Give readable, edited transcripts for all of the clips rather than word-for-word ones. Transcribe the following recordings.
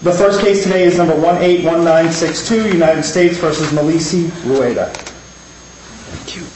The first case today is number 181962, United States versus Melisi Rueda. Thank you.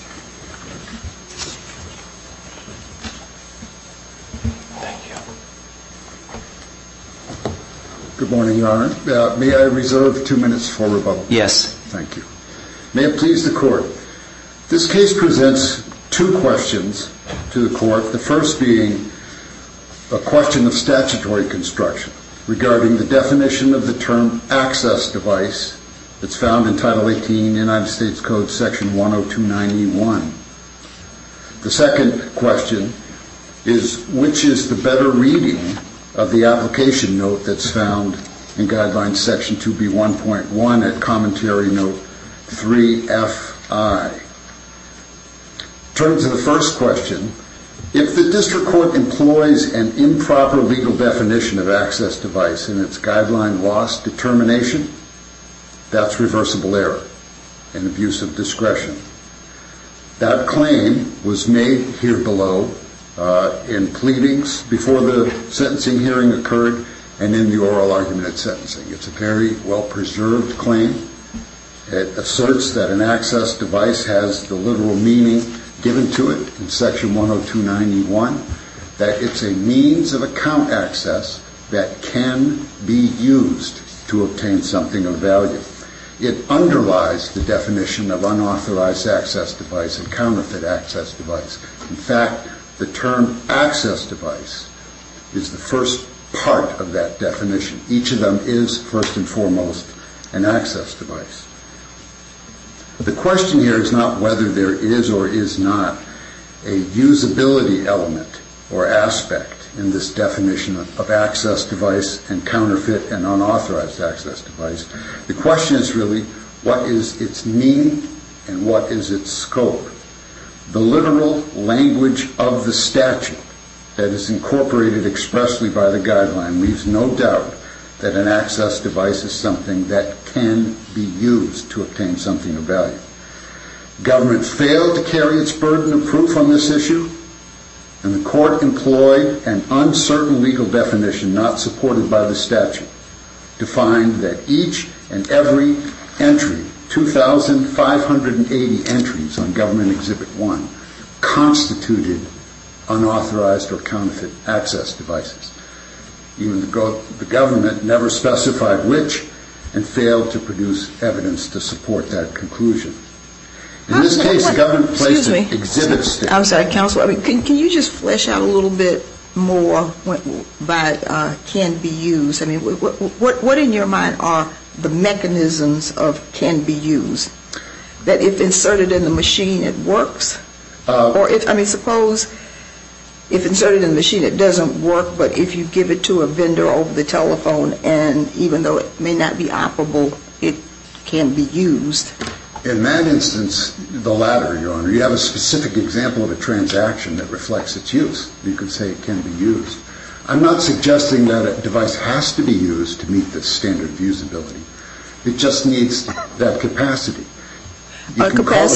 Good morning, Your Honor. May I reserve 2 minutes for rebuttal? Yes. Thank you. May it please the Court. This case presents two questions to the Court, the first being a question of statutory construction regarding the definition of the term access device that's found in Title 18 United States Code Section 10291. The second question is which is the better reading of the application note that's found in Guidelines Section 2B1.1 at Commentary Note 3FI. Turning to the first question, if the District Court employs an improper legal definition of access device in its guideline loss determination, that's reversible error and abuse of discretion. That claim was made here below in pleadings before the sentencing hearing occurred and in the oral argument at sentencing. It's a very well-preserved claim. It asserts that an access device has the literal meaning given to it in Section 10291, that it's a means of account access that can be used to obtain something of value. It underlies the definition of unauthorized access device and counterfeit access device. In fact, the term access device is the first part of that definition. Each of them is, first and foremost, an access device. The question here is not whether there is or is not a usability element or aspect in this definition of access device and counterfeit and unauthorized access device. The question is really, what is its meaning and what is its scope? The literal language of the statute that is incorporated expressly by the guideline leaves no doubt that an access device is something that can be used to obtain something of value. Government failed to carry its burden of proof on this issue, and the court employed an uncertain legal definition not supported by the statute to find that each and every entry, 2,580 entries on Government Exhibit 1, constituted unauthorized or counterfeit access devices. Even the government never specified which and failed to produce evidence to support that conclusion. In this case, the government placed an exhibit stick. I'm sorry, Counsel. Can you just flesh out a little bit more by can be used? I mean, what in your mind are the mechanisms of can be used? That if inserted in the machine, it works? Or suppose if inserted in the machine, it doesn't work, but if you give it to a vendor over the telephone, and even though it may not be operable, it can be used. In that instance, the latter, Your Honor. You have a specific example of a transaction that reflects its use. You could say it can be used. I'm not suggesting that a device has to be used to meet the standard of usability. It just needs that capacity. The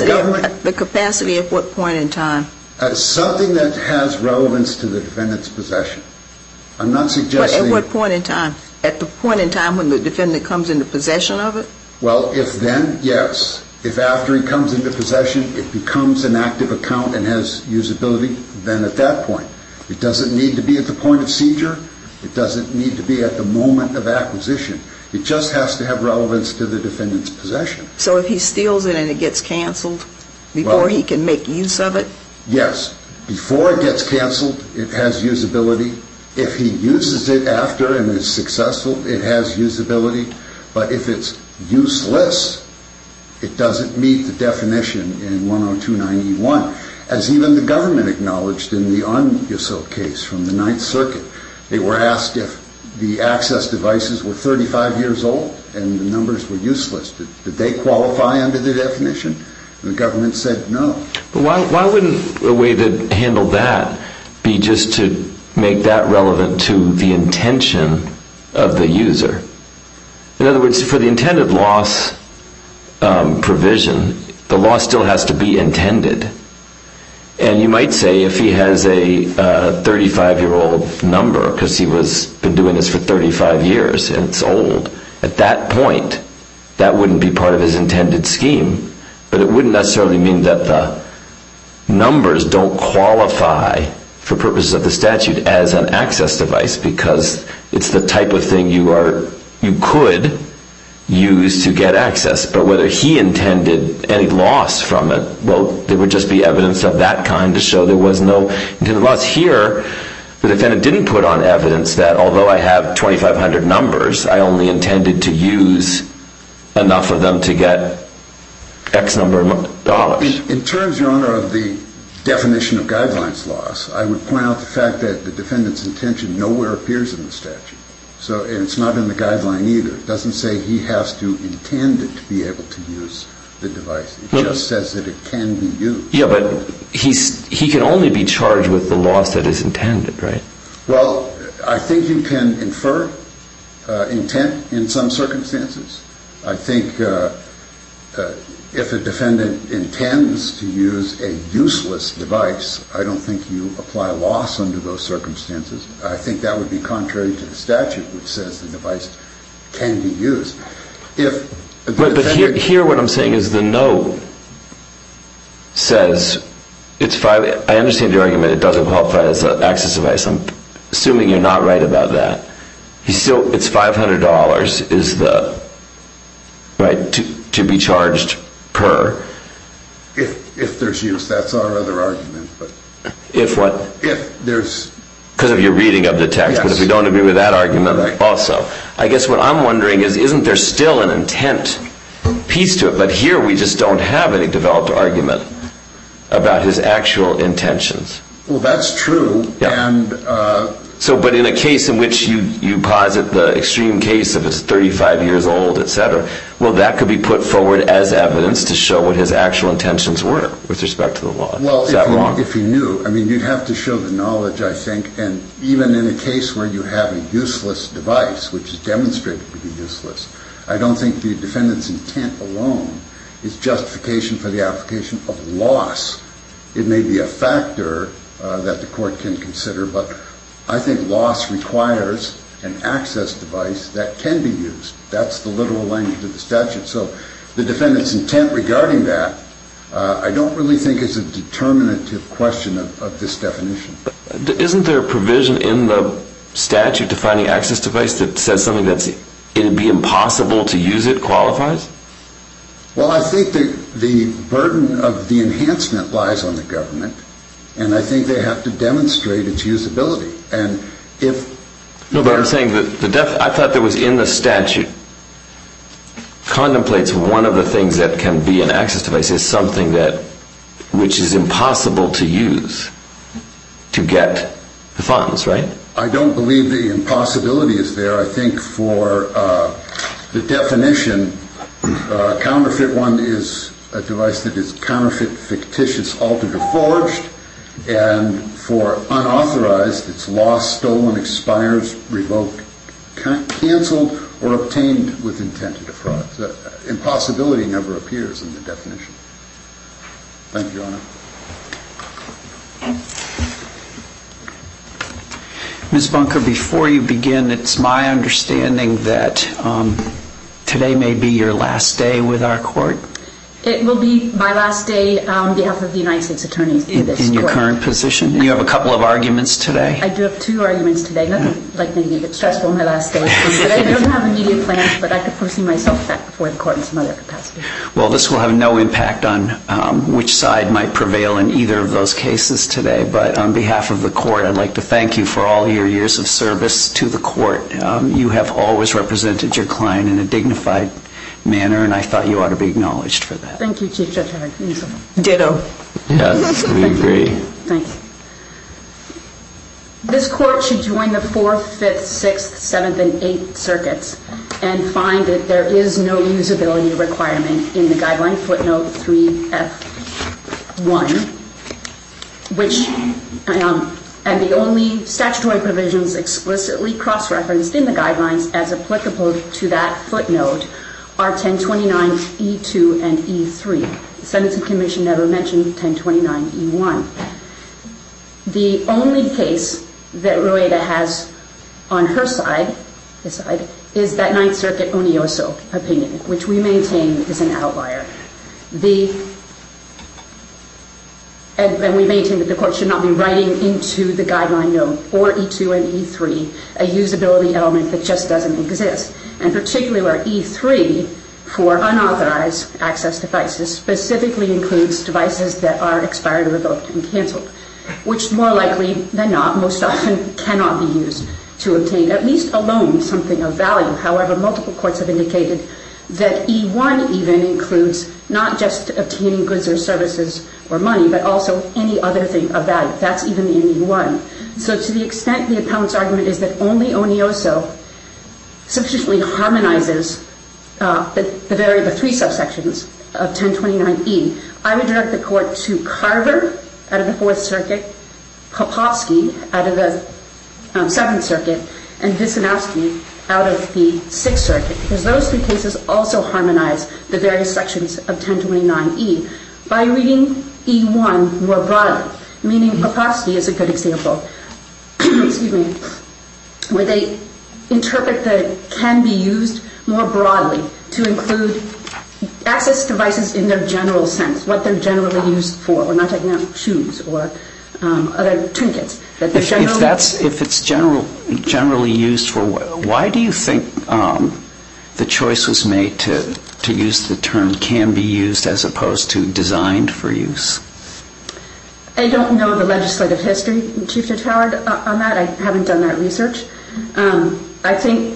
capacity at what point in time? Something that has relevance to the defendant's possession. I'm not suggesting... But at what point in time? At the point in time when the defendant comes into possession of it? Well, if then, yes. If after he comes into possession, it becomes an active account and has usability, then at that point. It doesn't need to be at the point of seizure. It doesn't need to be at the moment of acquisition. It just has to have relevance to the defendant's possession. So if he steals it and it gets canceled before he can make use of it? Yes. Before it gets canceled, it has usability. If he uses it after and is successful, it has usability. But if it's useless, it doesn't meet the definition in 10291. As even the government acknowledged in the Unyusil case from the Ninth Circuit. They were asked if the access devices were 35 years old and the numbers were useless. Did they qualify under the definition? And the government said no. But why wouldn't a way to handle that be just to make that relevant to the intention of the user? In other words, for the intended loss provision, the loss still has to be intended. And you might say if he has a 35-year-old number, because he been doing this for 35 years and it's old, at that point, that wouldn't be part of his intended scheme. But it wouldn't necessarily mean that the numbers don't qualify for purposes of the statute as an access device, because it's the type of thing you could use to get access. But whether he intended any loss from it, well, there would just be evidence of that kind to show there was no intended loss. Here, the defendant didn't put on evidence that although I have 2,500 numbers, I only intended to use enough of them to get X number of dollars. In terms, Your Honor, of the definition of guidelines loss, I would point out the fact that the defendant's intention nowhere appears in the statute. So, and it's not in the guideline either. It doesn't say he has to intend it to be able to use the device. It just says that it can be used. Yeah, but he can only be charged with the loss that is intended, right? Well, I think you can infer intent in some circumstances. I think if a defendant intends to use a useless device, I don't think you apply loss under those circumstances. I think that would be contrary to the statute, which says the device can be used. But here what I'm saying is the note says it's $5. I understand your argument. It doesn't qualify as an access device. I'm assuming you're not right about that. It's $500 is the right to be charged per. If there's use, that's our other argument. But if what? If there's. Because of your reading of the text, yes. But if we don't agree with that argument, right. Also, I guess what I'm wondering is, isn't there still an intent piece to it? But here we just don't have any developed argument about his actual intentions. Well, that's true. Yeah. And but in a case in which you posit the extreme case of it's 35 years old, etc., well, that could be put forward as evidence to show what his actual intentions were with respect to the law. Well, is that wrong? If he knew, I mean, you'd have to show the knowledge, I think, and even in a case where you have a useless device, which is demonstrated to be useless, I don't think the defendant's intent alone is justification for the application of loss. It may be a factor that the court can consider, but I think loss requires an access device that can be used. That's the literal language of the statute. So the defendant's intent regarding that, I don't really think is a determinative question of this definition. Isn't there a provision in the statute defining access device that says something that's it'd be impossible to use it qualifies? Well, I think the burden of the enhancement lies on the government, and I think they have to demonstrate its usability. And but I'm saying that I thought there was in the statute contemplates one of the things that can be an access device is something which is impossible to use to get the funds, right? I don't believe the impossibility is there. I think for the definition, counterfeit one is a device that is counterfeit, fictitious, altered, or forged. And for unauthorized, it's lost, stolen, expires, revoked, canceled, or obtained with intent to defraud. Impossibility never appears in the definition. Thank you, Your Honor. Ms. Bunker, before you begin, it's my understanding that today may be your last day with our court. It will be my last day on behalf of the United States Attorneys in this court. In your current position? You have a couple of arguments today? I do have 2 arguments today. Nothing like making it stressful on my last day. But I don't have immediate plans, but I could foresee myself back before the court in some other capacity. Well, this will have no impact on which side might prevail in either of those cases today. But on behalf of the court, I'd like to thank you for all your years of service to the court. You have always represented your client in a dignified manner, and I thought you ought to be acknowledged for that. Thank you, Chief Judge Howard. Ditto. Yes, we agree. Thank you. This court should join the 4th, 5th, 6th, 7th, and 8th circuits and find that there is no usability requirement in the guideline footnote 3F1, which and the only statutory provisions explicitly cross-referenced in the guidelines as applicable to that footnote are 1029 E2 and E3. the Sentencing Commission never mentioned 1029E1. The only case that Rueda has on her side, is that Ninth Circuit Onioso opinion, which we maintain is an outlier. And we maintain that the court should not be writing into the guideline note or E2 and E3 a usability element that just doesn't exist. And particularly where E3 for unauthorized access devices specifically includes devices that are expired or revoked and canceled, which more likely than not, most often cannot be used to obtain at least alone something of value. However, multiple courts have indicated that E1 even includes not just obtaining goods or services or money, but also any other thing of value. That's even in E1. So to the extent the appellant's argument is that only Onioso sufficiently harmonizes the three subsections of 1029E, I would direct the court to Carver out of the Fourth Circuit, Popovsky out of the Seventh Circuit, and Visinowski out of the Sixth Circuit, because those three cases also harmonize the various sections of 1029E by reading E1 more broadly, meaning Popovsky is a good example, excuse me, where they interpret the can be used more broadly to include access devices in their general sense, what they're generally used for. We're not talking about shoes or other trinkets. That If it's generally used for, why do you think the choice was made to use the term can be used as opposed to designed for use? I don't know the legislative history, Chief Judge Howard, on that. I haven't done that research. I think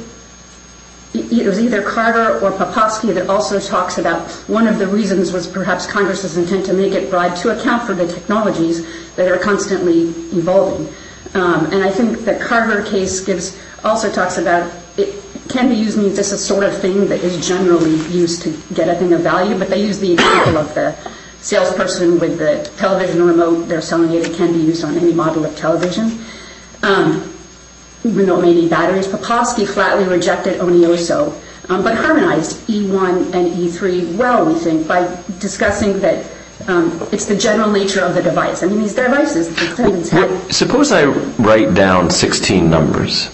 it was either Carver or Popovsky that also talks about one of the reasons was perhaps Congress's intent to make it broad to account for the technologies that are constantly evolving. And I think the Carver case also talks about it can be used means it's a sort of thing that is generally used to get a thing of value, but they use the example of the salesperson with the television remote. They're selling it. It can be used on any model of television. Even though it may need batteries, Popovsky flatly rejected Onioso, but harmonized E1 and E3 well, we think, by discussing that it's the general nature of the device. I mean, these devices, the defendants have... Suppose I write down 16 numbers.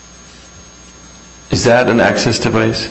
Is that an access device?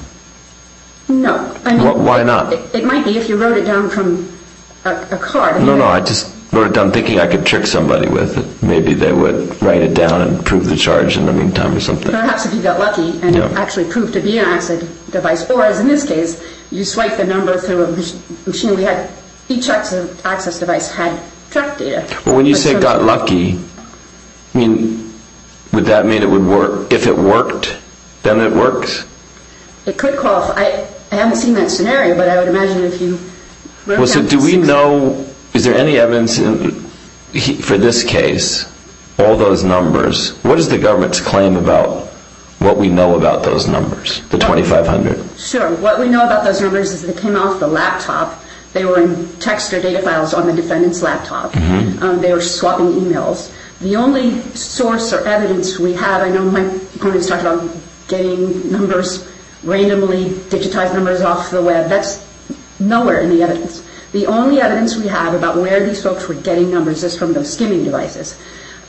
No. I mean, why not? It might be if you wrote it down from a card. I mean, No, I just wrote it down thinking I could trick somebody with it. Maybe they would write it down and prove the charge in the meantime or something. Perhaps if you got lucky and it actually proved to be an access device, or as in this case, you swipe the number through a machine. We had each access device had track data. Well, when you say got lucky, I mean, would that mean it would work? If it worked, then it works? It could qualify. I haven't seen that scenario, but I would imagine if you wrote so do we know, is there any evidence for this case, all those numbers, what is the government's claim about what we know about those numbers, the 2,500? Sure. What we know about those numbers is they came off the laptop. They were in text or data files on the defendant's laptop. Mm-hmm. They were swapping emails. The only source or evidence we have, I know my opponents talked about getting numbers, randomly digitized numbers off the web. That's nowhere in the evidence. The only evidence we have about where these folks were getting numbers is from those skimming devices.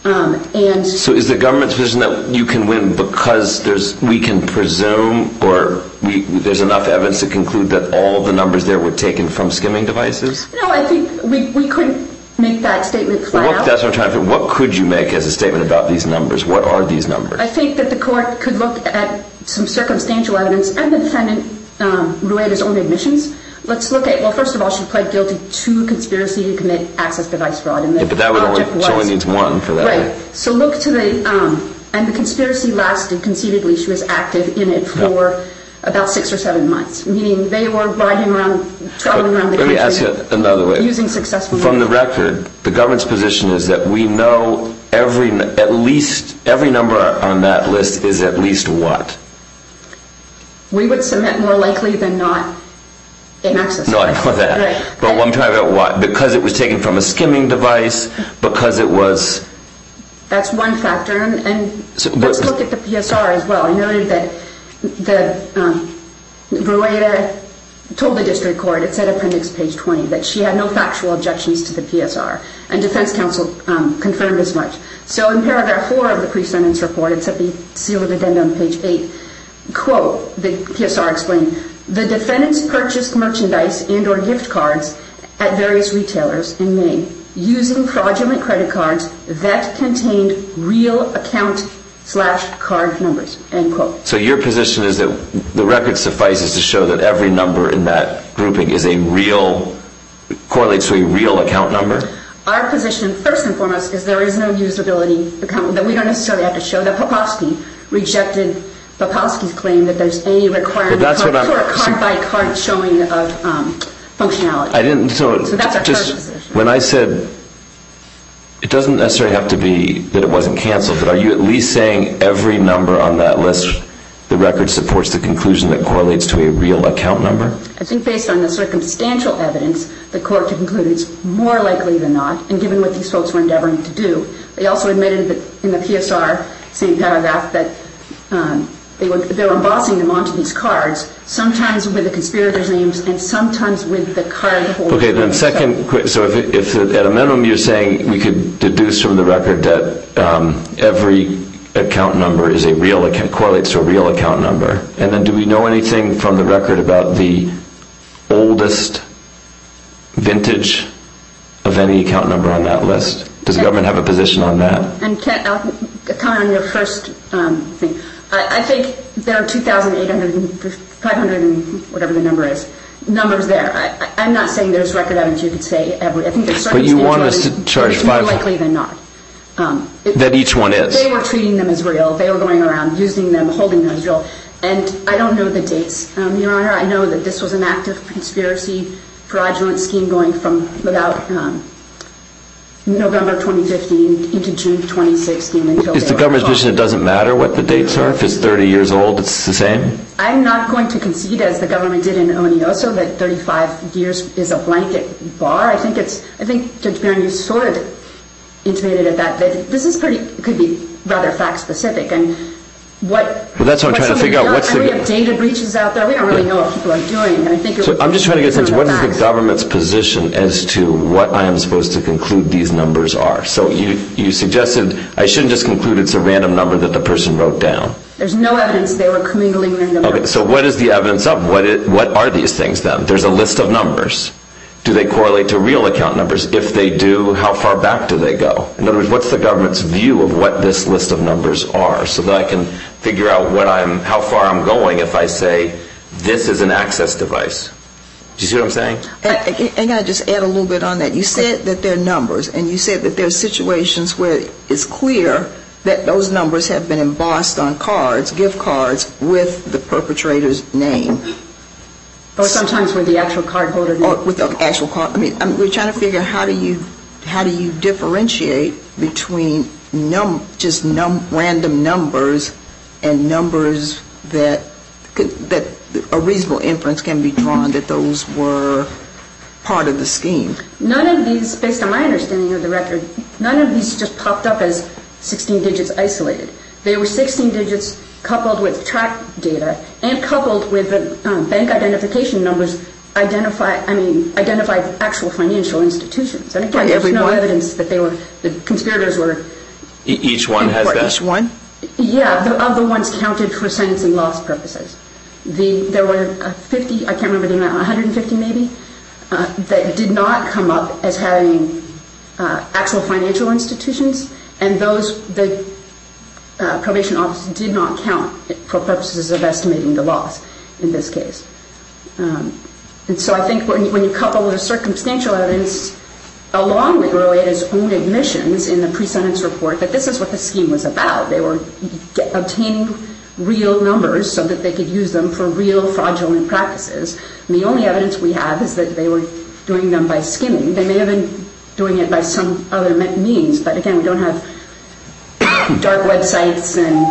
So is the government's position that you can win because we can presume or there's enough evidence to conclude that all the numbers there were taken from skimming devices? No, I think we couldn't make that statement flat out. That's what I'm trying to figure. What could you make as a statement about these numbers? What are these numbers? I think that the court could look at some circumstantial evidence and the defendant, Rueda's own admissions. Let's look at, well, first of all, she pled guilty to conspiracy to commit access device fraud. And but that she only needs one for that. Right. So look to and the conspiracy lasted, conceitedly, she was active in it for about 6 or 7 months, meaning they were riding around, traveling around the country. Let me ask you another way. Using successful From the record, the government's position is that we know every number on that list is at least what? We would submit more likely than not an access device. No, I know that. Right. But I'm trying to figure out what. Because it was taken from a skimming device, because it was... That's one factor. And let's look at the PSR as well. I noted that Rueda told the district court, it said appendix page 20, that she had no factual objections to the PSR, and defense counsel confirmed as much. So in paragraph 4 of the pre-sentence report, it's at the sealed addendum, page 8, quote, the PSR explained, the defendants purchased merchandise and or gift cards at various retailers in Maine using fraudulent credit cards that contained real account/card numbers, end quote. So your position is that the record suffices to show that every number in that grouping is correlates to a real account number? Our position, first and foremost, is there is no usability account, that we don't necessarily have to show that Popovsky rejected Popovsky's claim that there's any requirement for a card-by-card showing of functionality. So that's our first position. When I said it doesn't necessarily have to be that it wasn't canceled, but are you at least saying every number on that list, the record supports the conclusion that correlates to a real account number? I think based on the circumstantial evidence, the court concluded it's more likely than not, and given what these folks were endeavoring to do. They also admitted that in the PSR, same paragraph, that they were embossing them onto these cards, sometimes with the conspirators' names and sometimes with the card holders' names. Okay, then second, so if at a minimum you're saying we could deduce from the record that every account number is correlates to a real account number, and then do we know anything from the record about the oldest vintage of any account number on that list? Does the government have a position on that? And I'll comment on your first thing. I think there are 2,800, 500, and whatever the number is, numbers there. I'm not saying there's record evidence you could say every. I think there's circumstantial evidence. But you want us to charge it's more likely than not. That each one is. They were treating them as real. They were going around using them, holding them as real. And I don't know the dates, Your Honor. I know that this was an active conspiracy, fraudulent scheme going from about November 2015 into June 2016 until Is the government's position it doesn't matter what the dates are? If it's 30 years old, it's the same? I'm not going to concede, as the government did in Onioso, that 35 years is a blanket bar. I think Judge Barron, you sort of intimated at that this is could be rather fact specific. And well, that's what I'm trying to figure out. We have data breaches out there. We don't really know what people are doing. And I think I'm just trying to get a sense of what is the government's position as to what I am supposed to conclude these numbers are. So you suggested I shouldn't just conclude it's a random number that the person wrote down. There's no evidence they were commingling random numbers. Okay, so what is the evidence of? What are these things then? There's a list of numbers. Do they correlate to real account numbers? If they do, how far back do they go? In other words, what's the government's view of what this list of numbers are, so that I can figure out how far I'm going if I say this is an access device? Do you see what I'm saying? And I just add a little bit on that. You said that they're numbers, and you said that there are situations where it's clear that those numbers have been embossed on cards, gift cards, with the perpetrator's name. Or sometimes with the actual card holder name. Or with the actual card. I mean, we're trying to figure out how do you differentiate between random numbers and numbers that a reasonable inference can be drawn that those were part of the scheme. None of these, based on my understanding of the record, none of these just popped up as 16 digits isolated. They were 16 digits coupled with track data and coupled with the bank identification numbers identified actual financial institutions. And again, there's no evidence that the conspirators were... Each one has that? Each one? Yeah, of the ones counted for sentencing loss purposes. There were 50, I can't remember the amount, 150 maybe, that did not come up as having actual financial institutions, and the probation office did not count for purposes of estimating the loss in this case. And so I think when you couple the circumstantial evidence along with Roeda's own admissions in the pre-sentence report that this is what the scheme was about. They were obtaining real numbers so that they could use them for real fraudulent practices. And the only evidence we have is that they were doing them by skimming. They may have been doing it by some other means, but again, we don't have dark websites, and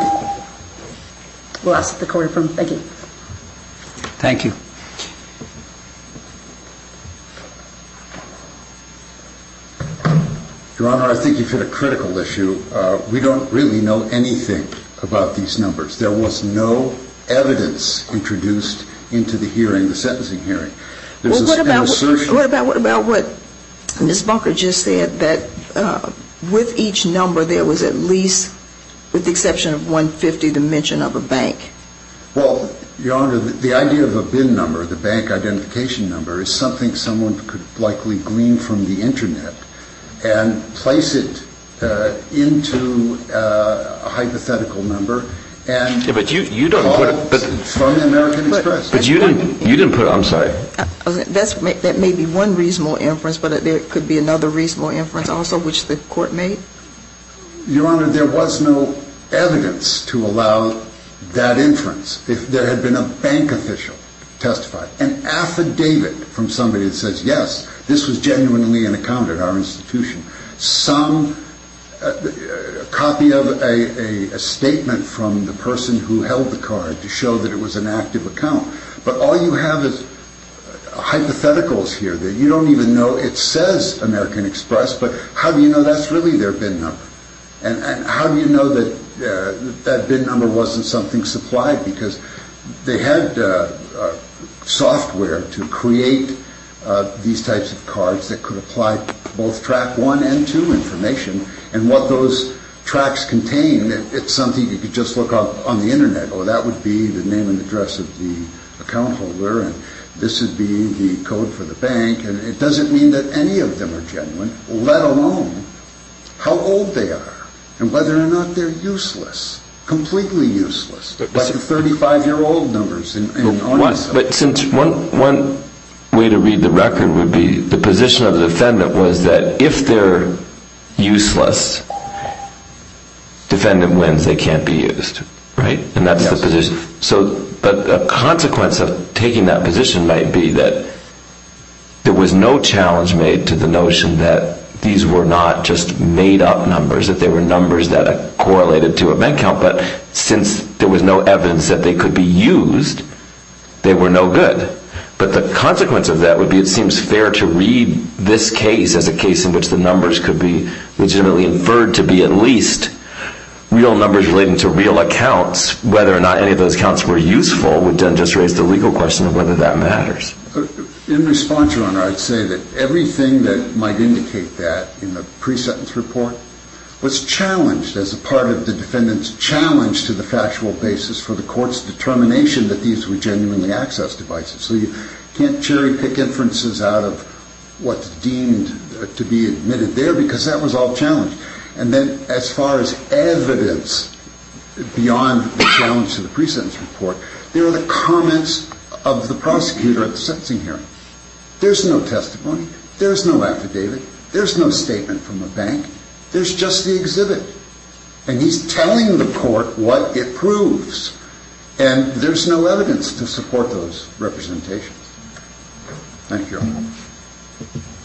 we'll ask the court to affirm. Thank you. Thank you. Your Honor, I think you've hit a critical issue. We don't really know anything about these numbers. There was no evidence introduced into the hearing, the sentencing hearing. Well, what about what Ms. Bunker just said, that with each number there was at least, with the exception of 150, the mention of a bank? Well, Your Honor, the idea of a BIN number, the bank identification number, is something someone could likely glean from the Internet and place it into a hypothetical number. And yeah, but you don't put it from the American Express. But you didn't put it. I'm sorry. That may be one reasonable inference, but there could be another reasonable inference also, which the court made. Your Honor, there was no evidence to allow that inference. If there had been a bank official testified, an affidavit from somebody that says, yes, this was genuinely an account at our institution, some copy of a statement from the person who held the card to show that it was an active account. But all you have is hypotheticals here that you don't even know. It says American Express, but how do you know that's really their BIN number? And how do you know that that BIN number wasn't something supplied? Because they had software to create these types of cards that could apply both track 1 and 2 information. And what those tracks contain, it's something you could just look up on the Internet. Oh, that would be the name and address of the account holder, and this would be the code for the bank. And it doesn't mean that any of them are genuine, let alone how old they are and whether or not they're useless, completely useless, like the 35-year-old numbers in ONISA. But since one way to read the record would be the position of the defendant was that if they're useless, defendant wins, they can't be used, right? And that's the position. So, but a consequence of taking that position might be that there was no challenge made to the notion that these were not just made-up numbers, that they were numbers that correlated to a bank account, but since there was no evidence that they could be used, they were no good. But the consequence of that would be, it seems fair to read this case as a case in which the numbers could be legitimately inferred to be at least real numbers relating to real accounts. Whether or not any of those accounts were useful would then just raise the legal question of whether that matters. In response, Your Honor, I'd say that everything that might indicate that in the pre-sentence report was challenged as a part of the defendant's challenge to the factual basis for the court's determination that these were genuinely access devices. So you can't cherry-pick inferences out of what's deemed to be admitted there, because that was all challenged. And then as far as evidence beyond the challenge to the pre-sentence report, there are the comments of the prosecutor at the sentencing hearing. There's no testimony. There's no affidavit. There's no statement from a bank. There's just the exhibit. And he's telling the court what it proves. And there's no evidence to support those representations. Thank you, Your Honor.